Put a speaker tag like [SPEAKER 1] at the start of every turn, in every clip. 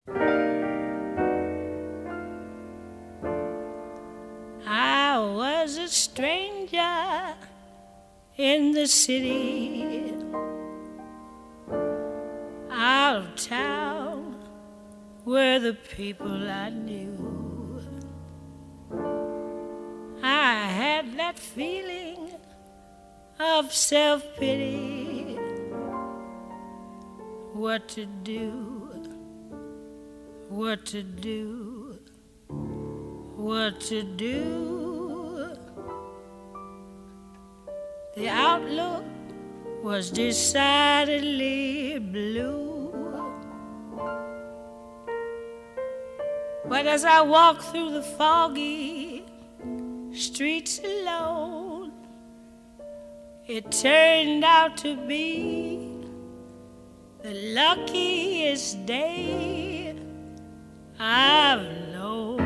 [SPEAKER 1] I was a stranger in the city, out of town were the people I knew. I had that feeling of self-pity. What to do, what to do, what to do. The outlook was decidedly blue. But as I walked through the foggy streets alone, it turned out to be the luckiest day I've known.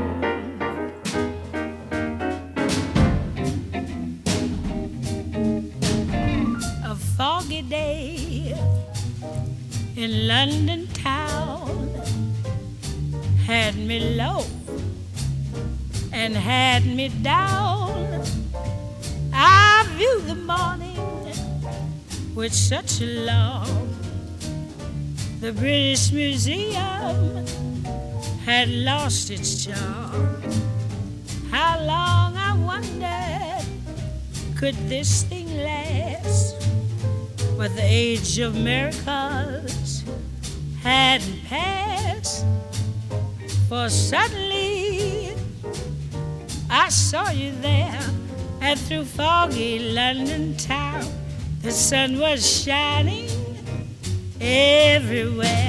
[SPEAKER 1] A foggy day in London town had me low and had me down. I viewed the morning with such alarm. The British Museum had lost its charm. How long, I wondered, could this thing last? But the age of miracles hadn't passed. For suddenly I saw you there, and through foggy London town the sun was shining everywhere.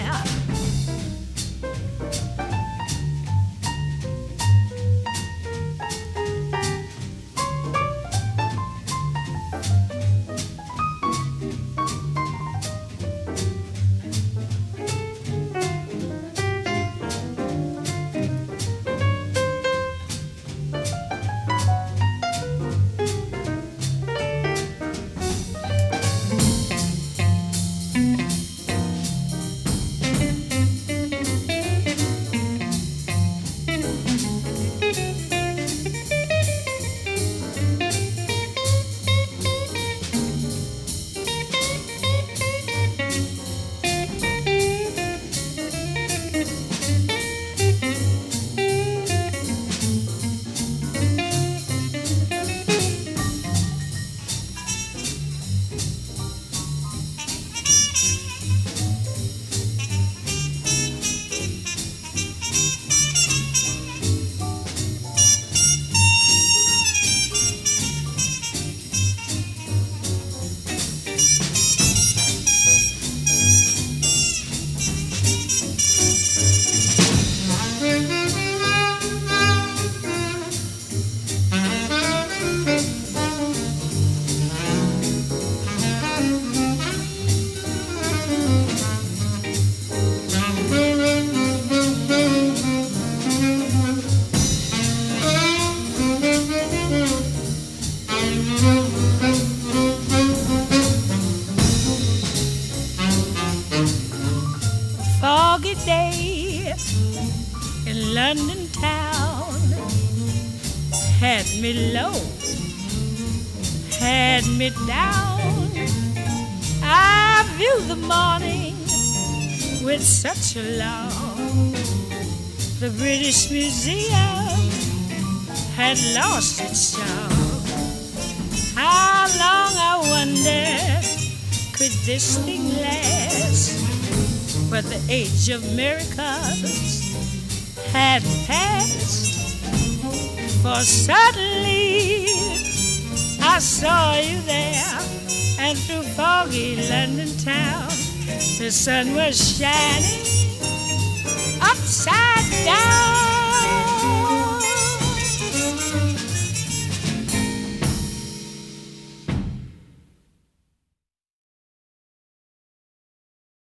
[SPEAKER 1] Foggy day in London town had me low, had me down. I viewed the morning with such alarm. The British Museum had lost its charm. How long, I wondered, could this thing last? But the age of miracles had passed. For suddenly I saw you there, and through foggy London town the sun was shining upside down.